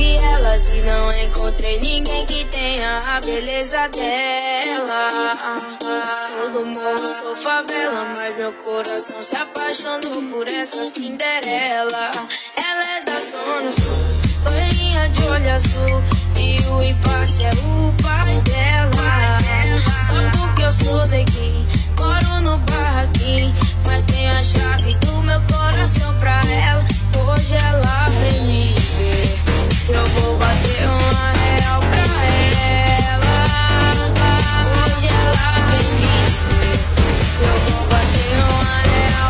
vi elas e não encontrei ninguém que tenha a beleza dela. Sou do morro, sou favela, mas meu coração se apaixonou por essa Cinderela. Ela é da Zona Sul, loirinha de olho azul, e o impasse é o pai dela. Só porque eu sou daqui, moro no barraquinho, mas tenho a chave do meu coração pra ela. Hoje ela vem me ver, eu vou bater uma real pra ela. Hoje ela vem me ver, eu vou bater uma real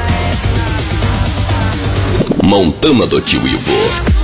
pra ela. Montana do Tio Ivo.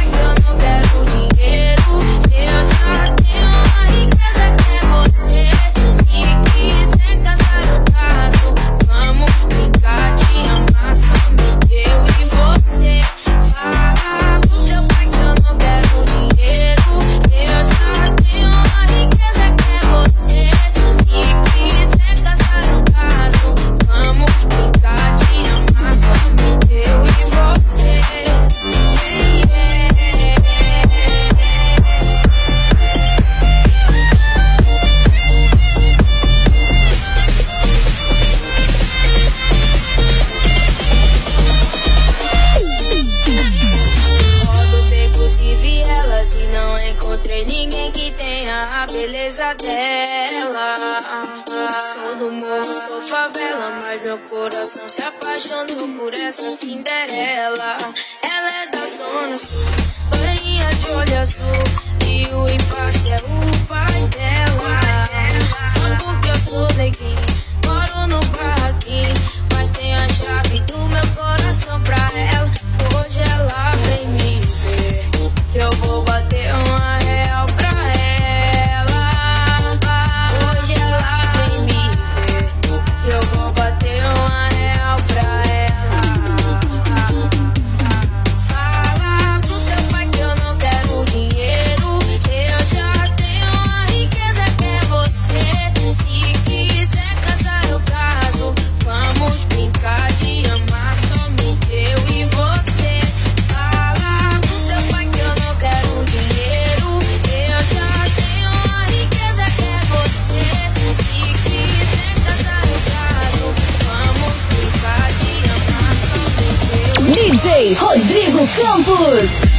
Coração se apaixonou por essa Cinderela. Ela é da Zona Sul, loirinha de olho azul, e o impasse é o pai dela. Só porque eu sou daqui, moro no barraquinho, mas tenho a chave do meu coração pra ela. Hoje ela vem me ver, eu vou bater uma real pra ela. Hoje ela vem me ver, eu vou bater uma real pra ela. Fala pro teu pai que eu não quero dinheiro, eu já tenho uma riqueza que é você. Se quiser casar eu caso, vamos brincar de amar somente eu e você. Fala pro teu pai que eu não quero dinheiro, eu já tenho uma riqueza que é você. Se quiser casar eu caso, vamos brincar de amar somente eu e você. DJ Rodrigo Campos.